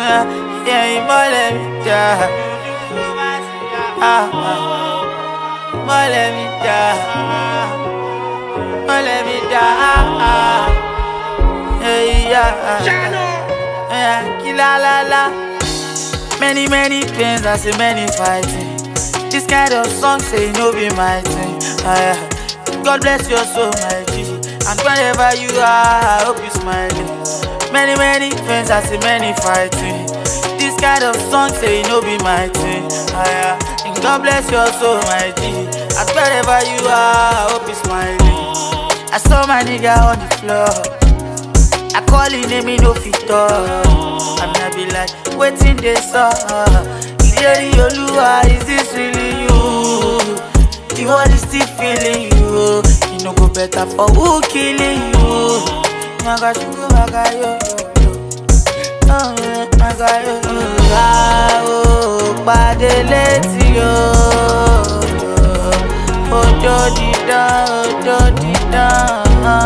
Yeah, you more let me die. More let me die. More let me die. Yeah, killa la la. Many pains, I say many fighting. This kind of song say no be my thing. God bless your soul, my G. And wherever you are, I hope you smiling. Many pains, I say many fighting. This kind of song say no be my thing. And God bless your soul, my G. And wherever you are, I hope you smiling. I saw my nigga on the floor. I call him name, he no fit talk. I'm gonna be like, waiting this up. Clearly, Oluwa, is this really you? The world is still feeling you. You know go better for who killing you. My God, you go, my God, yo. Oh, my God, yo. Oh, pàdé létí yo. Ojo didan.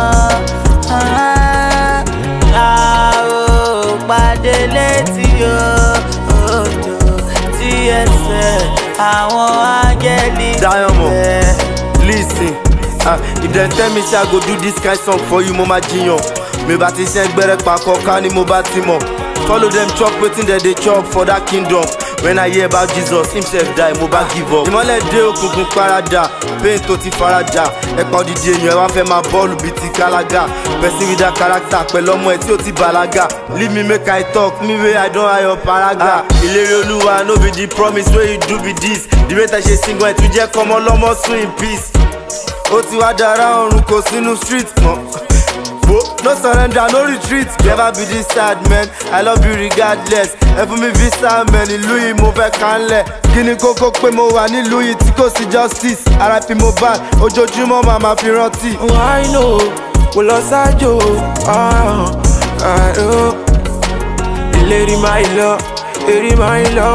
Pàdé létí yo. Ojo tí ẹsẹ̀ àwọn áńgẹ́lì. Diamond, listen. If dem tell me say I go do this kind song for you, mo ma jiyan. Me ba ti ṣe gbẹrẹ pakọ ká ni mo bá ti mọ̀. Follow them chop wetin dem dey chop for that kingdom. When I hear about Jesus, himself die, mo bá give up. Ìmọ́lẹ̀ dé òkùnkùn parada, pain tó ti farada. Ẹ̀pà òdìdí èèyàn ẹ wá fẹ́ máa bọ́ọ̀lù bíi ti kálágà. Person with that character pẹ̀lú ọmọ ẹ̀ tí ó ti bàlágà. Leave me make I talk, me wey I don hire your paraga. Ìlérí Olúwa no be the promise wey you do be this. The way I ṣe single ẹ̀ tún jẹ́ kọ́mọ lọ́mọ sùn in peace. Ó ti wá dára ọ̀run kò sínú street mọ́. No surrender, no retreat. Never be this sad, man. I love you regardless. Ẹ fún mi visa, man. Ìlú yìí mo fẹ́ kánlẹ̀. Kí ni kókó pé mo wà nílùú yìí tí kò sí justice. RIP Mohbad, ojoojúmọ́ màmá fi rántí. I know, kò lọ sájò. Ìlérí máa lọ, èrè máa lọ.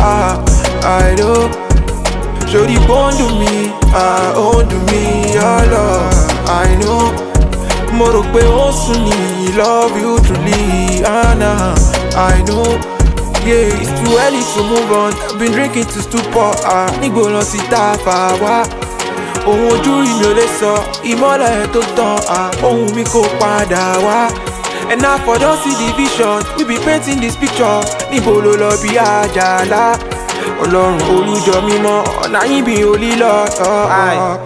I know. Ṣòrí bọ́ǹdù mi, ó ń dùn mí ọlọ. I know. Mo rò pé ó sùn ní love you truly, Anna. I know, yeah, it's too early to move on. I've been drinking to stupor, nígbò lọ sí tá a fà wá. Ohun ojú rí mi ò lè sọ, ìmọ́lẹ̀ tó tàn, ohun mi kò padà wá. And now for don't see the vision, we be painting this picture. Níbo ló lọ bí àjàlá? Ọlọ́run olùjọ mímọ́, ọ̀nà yín bí olílọ́.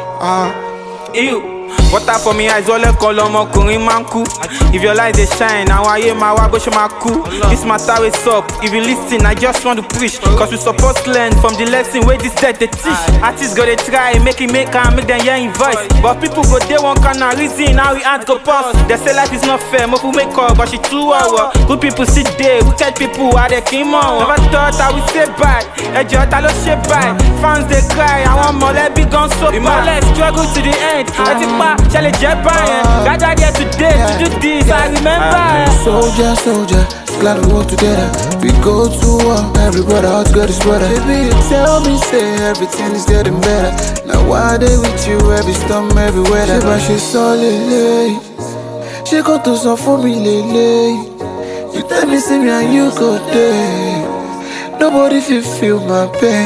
Ew. Water for me eyes, all call ọmọkùnrin máa ń kú. If your light dey shine, àwọn ayé máa wá bó ṣe máa kú. This matter is up, if you listen, I just want to preach. Cause we suppose learn from the lesson wey this dead dey teach. Artists go dey try, make am, make them hear im voice. But people go dey one kind of reason how we hand go pass. They say life is not fair, mo fi make up, but she too wawa. Good people sit there, wicked people are dey kí mọ̀. Never thought I would say bye, ẹjọ́ ta ló ṣe bye. Fans dey cry, àwọn mọ̀lẹ́bí gan so bad. Ìmọ̀lẹ̀ struggle to the end, ẹ ti pa. Shall it jet Brian? Gathered here today to do this, I remember. Soldier, glad we work together. We go to war, every brother out to get his brother. Baby, you tell me, say everything is getting better. Now why they with you, every storm, every weather. She but she's so late. She got to some for me late. You tell me, see me and you go there. Nobody feel my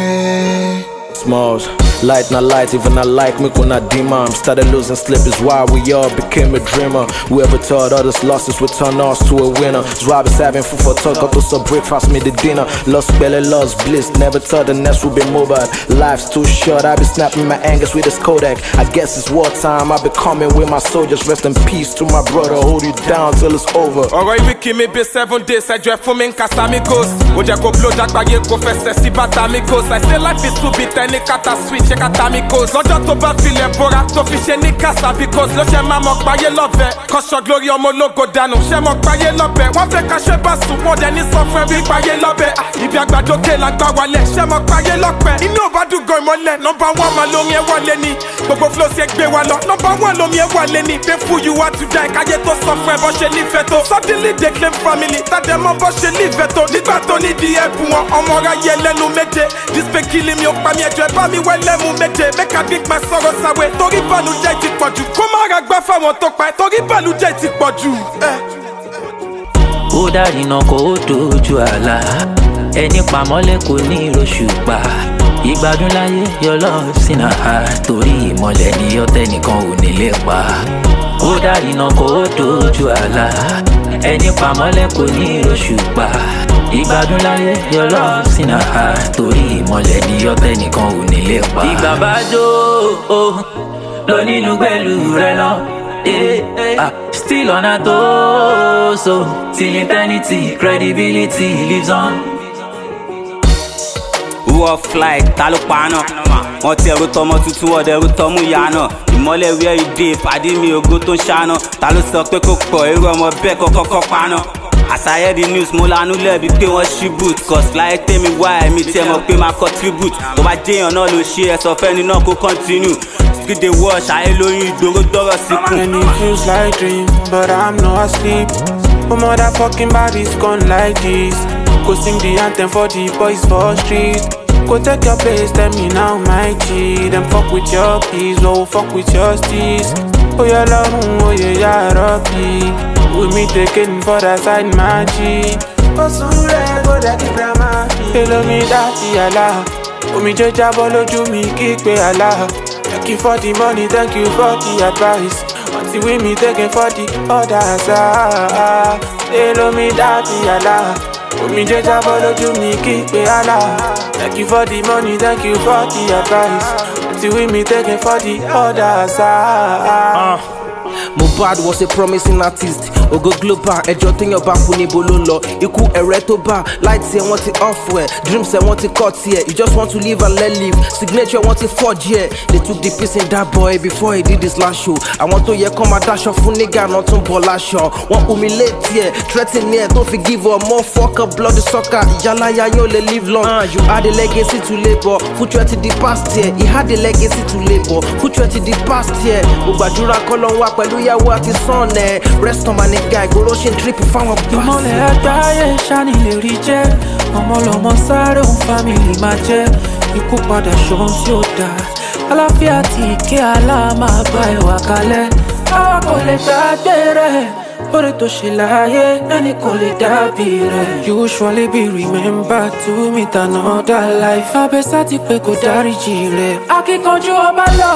pain. Smalls. Light not light, even I like me when I demon. Started losing sleep is why we all became a dreamer. Whoever thought others losses would turn us to a winner. That's why I was having food for talk, up to some breakfast, me the dinner. Lost belly, lost bliss, never thought the next would be mobile. Life's too short, I be snapping my angers with this Kodak. I guess it's wartime, I be coming with my soldiers. Rest in peace to my brother, hold you down till it's over. Alright, we keep me be 7 days, I dread for me in Casamigos. Oja go blow jack bag, go fest, see batamigos. I say life is too bitter, any kata switch. Check out amigos. Lọ́jọ́ tó bá filẹ̀ bora tó fi ṣe ní kásá because ló ṣe máa mọ̀ páyé lọ́bẹ̀. Kọ́ṣọ́ glory ọmọ ológo dànù ṣe mọ̀ páyé lọ́bẹ̀. Wọ́n fẹ́ ká ṣe bá sùn wọ́n dẹ̀ ní sọ fún ẹbí páyé lọ́bẹ̀. Ibi àgbàdókè la gbà wálẹ̀ ṣe mọ̀ páyé lọ́pẹ̀. Inú ò bá dùgọ̀ ìmọ̀lẹ̀ nọ́mbà 1 máa lómi ẹ̀ wọlé ni. Gbogbo flow ṣe gbé wa lọ nọ́mbà 1 lómi ẹ̀ wọlé ni. Painful you are to die káyé tó sọ fún ẹ bọ́ ṣe nífẹ̀ẹ́ tó. Suddenly they claim family tàdé mọ́ bọ́ ṣe nífẹ̀ẹ́ tó. Nígbà tó ní di ẹ̀bùn wọn ọmọ ra yẹ lẹ́nu méje. This pain killing mi ò pa mi ẹjọ́ ẹ bá mi wẹ́ lẹ́mu méje. Make I drink my sorrow away. Torí ìbànújẹ́ ti pọ̀jù. Kó má ra gbá fáwọn tó pa ẹ́. Torí ìbànújẹ́ ti pọ̀jù. Ó dárìnà kó ó dojú àlá. Ẹni pamọ́lẹ̀ kò ní ìròṣùpá. Ìgbádùn láyé your love in a heart. Torí ìmọ̀lẹ̀ ni ọ̀tẹ̀ nìkan ò ní lè pa. Ó dárìnà kó ó dojú àlá. Ẹni pamọ́lẹ̀ kò ní ìròṣùpá. Ìgbádùn láyé your love in a heart. Torí ìmọ̀lẹ̀ ni ọ̀tẹ̀ nìkan ò ní lè pa. Ìgbà bá jó lọ nínú pẹ̀lú rẹ lọ. Still on a toe, so till eternity, credibility lives on. Who flight, ta ló paná. Wọ́n ti ẹ̀rù tọmọ tuntun wọ́n dẹ̀rù tọmú ìyá náà. Ìmọ́lẹ̀ where you dey, pàdé mi ògo tó ń ṣáná. Ta ló sọ pé kò pọ̀, irú ọmọ bẹ́ẹ̀ kọ́kọ́ paná. As I hear the news, mo lanú lẹ́bi pé wọ́n ṣí boot. Cause láyé tèmi wá ẹ̀mí tí ẹ mọ̀ pé máa contribute. Tó bá jẹ́yàn náà ló ṣe ẹ̀ sọ fẹ́ni náà kó continue. Skid dey wash, ayé lóyún ìgboro dọ́rọ̀ síkùn. And it feels like dream, but I'm not asleep. My motherfucking body's gone like this. Go sing the anthem for the boys for street. Go take your place, tell me now, my G. Them fuck with your peace, oh fuck with your steez. Oh yeah, oh yeah, Rocky. With me taking for that side, my G. Oh, so go that drama. Tell me that Allah. Oh, me just lójú mi kí pé Allah. Thank you for the money, thank you for the advice. Until we me taking for the others. Tell me that Allah. Oh, me just lójú mi kí pé Allah. Thank you for the money, thank you for the advice. Until we me taking for the others. Mohbad was a promising artist. Ogo global, ẹjọ́ téèyàn bá kú níbo ló lọ. Ikú ẹ̀rẹ́ tó bá, lights ẹ̀ wọ́n ti off ẹ̀. Dreams ẹ̀ wọ́n ti cut ẹ̀. You just want to live and let live. Signature wọ́n ti forge ẹ̀. They took the piece in that boy before he did his last show. Àwọn tó yẹ kọ́ máa dáṣọ fún nígà náà tún bọ̀ láṣọ. Wọ́n humiliate ẹ̀, threaten ẹ̀ tó fi give up. Motherfucker, bloody sucker, ìyálàyà yóò lè live long. You had a legacy to labour. Future ti di past year. He had a legacy to labour. Future ti di past year. Gbogbo àdúrà kọ́ ló ń wá pẹ̀lú ìyàwó àti son ẹ̀. Rest on my nigga, ìgboro ṣe ń trip fáwọn bá. Ìmọ̀lẹ̀ àgbáyé ṣáni lè rí jẹ́. Ọmọlọmọ sáré òun family máa jẹ́. Ikú padà ṣohun tí ó dáa. Àlàáfíà tí ìké àlá máa bá ẹwà kalẹ̀. Àwa kò lè gbàgbé rẹ̀. Oore tó ṣe láyé ẹni kò lè dàbí rẹ̀. You surely be remembered to meet another life. Abẹ́sá ti pé kò dáríjì rẹ̀. Akíkanjú ọba lọ.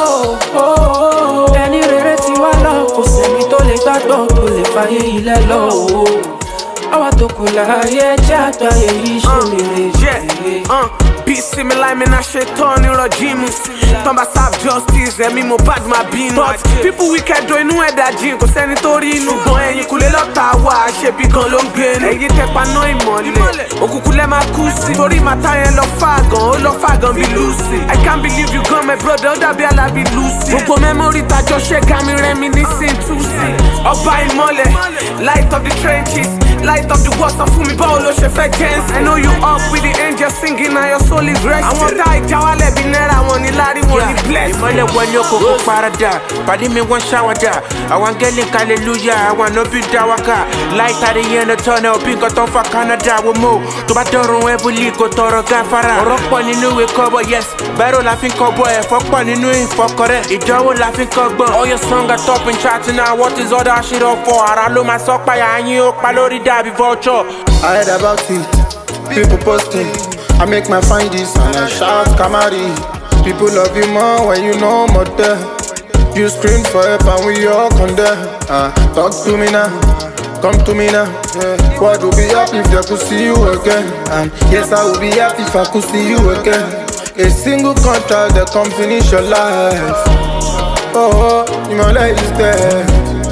Ẹni rere ti wá lọ. Kò sẹ́ni tó lè gbàgbọ́ tó lè fàyè ilẹ̀ lọ. Àwa tó kù láyé jẹ́ àgbáyé yìí ṣe rere. Peace me like me na shaitan in regime. Tamba serve justice, and me mo bad my being. But people wicked do inú ẹ̀dá jìn kò sẹ́ni tó rí inú. Ṣùgbọ́n ẹ̀yin kúlẹ̀ lọ́ta wá ṣebí gan ló ń gbé ní. Ẹ̀yin tẹpa ná ìmọ̀lẹ̀, òkùnkùn lẹ́ máa kú sí. Torí màtá yẹn lọ fàgàn, ó lọ fàgàn bí Lucy. I can't believe you gone my brother, ó dàbí Alábí Lucy. Gbogbo mẹ́mórì tajọ ṣe ká mi reminiscing too sí. Ọba ìmọ̀lẹ̀, light of the trenches, light of the water fún mi báwo ló ṣe fẹ́ jẹ́nsì. I know you up with the angels singing na your soul is resting. Àwọn tá ìjáwálẹ̀ bí náírà wọn ni lárí wọn ni blessing. Ìmọ̀lẹ̀ wọn ni okòkò parada, pàdé mi wọ́n ṣàwádà. Àwọn gẹ́lì hallelujah, àwọn ànábì dáwàkà. Light at the end of tunnel, bí nǹkan tó ń fa Canada wò mọ́. Tó bá dọ̀rùn heavily kò tọrọ gáfárà. Ọ̀rọ̀ pọ̀ nínú ìwé kọ́bọ̀, yes. Bẹ́rù la fi ń kọ́bọ̀, ẹ̀fọ́ pọ̀ nínú ìfọkọrẹ́. Ìdánwò la fi ń kọ́gbọ́n. All your song are top in chat now, what is all that shit up for? Ara ló máa sọ páyà yín ó pa lórí dàbí vulture. I heard about it, people posting. I make my find this and I shout Kamari. People love you more when you know more there. You scream for help and we all condemn. Talk to me now, come to me now. What would be happy if I could see you again? And yes, I would be happy if I could see you again. A single contract that can finish your life. Oh, your life is dead.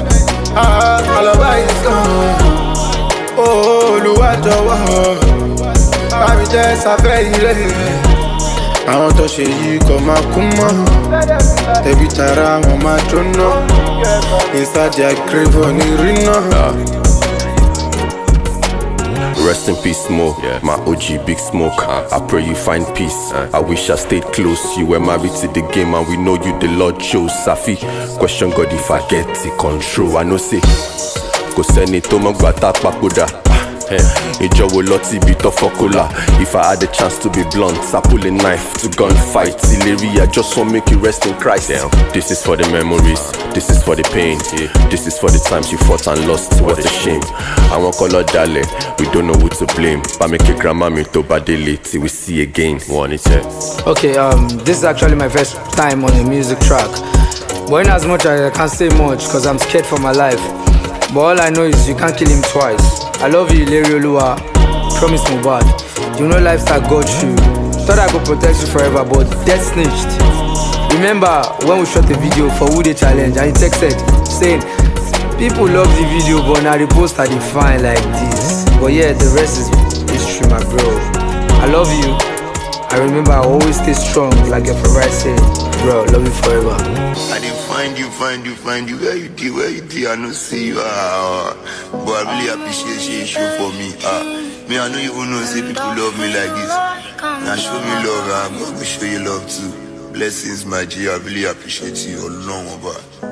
Alaba is gone. Oh, Olúwa jọ̀wọ́, bá mi jẹ́ sáfẹ́ ire. Àwọn tó ṣe yìí kò máa kú mọ́. Tẹ̀bí tara wọn máa jóná. Inside their grave ò ní rí náà. Rest in peace, Mo. Yeah. My OG, Big Smoke. I pray you find peace. I wish I stayed close. You were married to the game, and we know you the Lord chose. Safi, question God if I get the control. I know say, kò sẹ́ni tó mọ̀ gbà tá papòdà. Ijo wo loti bi to fokola. If I had the chance to be blunt, I pull a knife to gunfight. Hilary, I just won't make you rest in Christ. This is for the memories, this is for the pain. This is for the times you fought and lost. What a shame. I won't call her Dale, we don't know who to blame. But make a grandma me to badele till we see again. One it. Okay, this is actually my first time on a music track. But in as much as I can't say much because I'm scared for my life. But all I know is you can't kill him twice. I love you, Hilary Oluwa. Promise me bad. You know lifestyle got you. Thought I could protect you forever, but death snitched. Remember when we shot the video for Who Dey Challenge and he texted saying, people love the video, but now the post are defined like this. But yeah, the rest is history, my bro. I love you. I remember I always stay strong, like your favorite say, bro, love you forever. I didn't find you, where you did, I don't see you, but I really appreciate you show for me, me, I don't even know, say people love me like this, now show me love, I'm going to show you love too, blessings, my G, I really appreciate you, all along,